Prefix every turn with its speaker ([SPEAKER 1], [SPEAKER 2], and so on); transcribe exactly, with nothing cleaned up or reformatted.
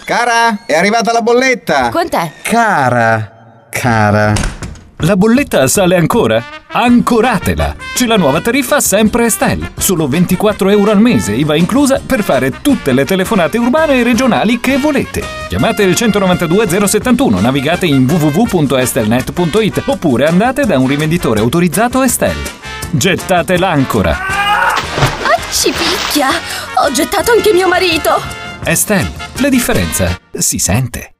[SPEAKER 1] Cara, è arrivata la bolletta!
[SPEAKER 2] Quant'è?
[SPEAKER 1] Cara, cara.
[SPEAKER 3] La bolletta sale ancora? Ancoratela! C'è la nuova tariffa sempre Estel. Solo ventiquattro euro al mese, I V A inclusa, per fare tutte le telefonate urbane e regionali che volete. Chiamate il centonovantadue zero settantuno, navigate in w w w punto estelnet punto it oppure andate da un rivenditore autorizzato Estel. Gettate l'ancora!
[SPEAKER 2] Ah, ci picchia! Ho gettato anche mio marito!
[SPEAKER 3] Estel, la differenza si sente.